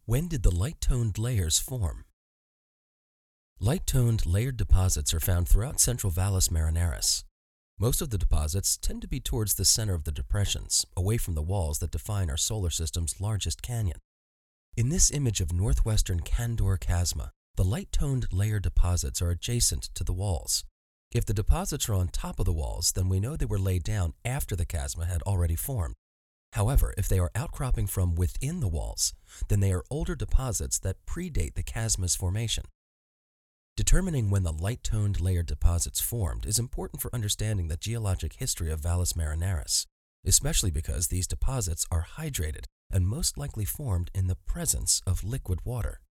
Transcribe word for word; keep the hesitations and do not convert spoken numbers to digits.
When did the light-toned layers form? Light-toned layered deposits are found throughout central Valles Marineris. Most of the deposits tend to be towards the center of the depressions, away from the walls that define our solar system's largest canyon. In this image of northwestern Candour Chasma, the light-toned layer deposits are adjacent to the walls. If the deposits are on top of the walls, then we know they were laid down after the chasma had already formed. However, if they are outcropping from within the walls, then they are older deposits that predate the chasma's formation. Determining when the light-toned layered deposits formed is important for understanding the geologic history of Valles Marineris, especially because these deposits are hydrated and most likely formed in the presence of liquid water.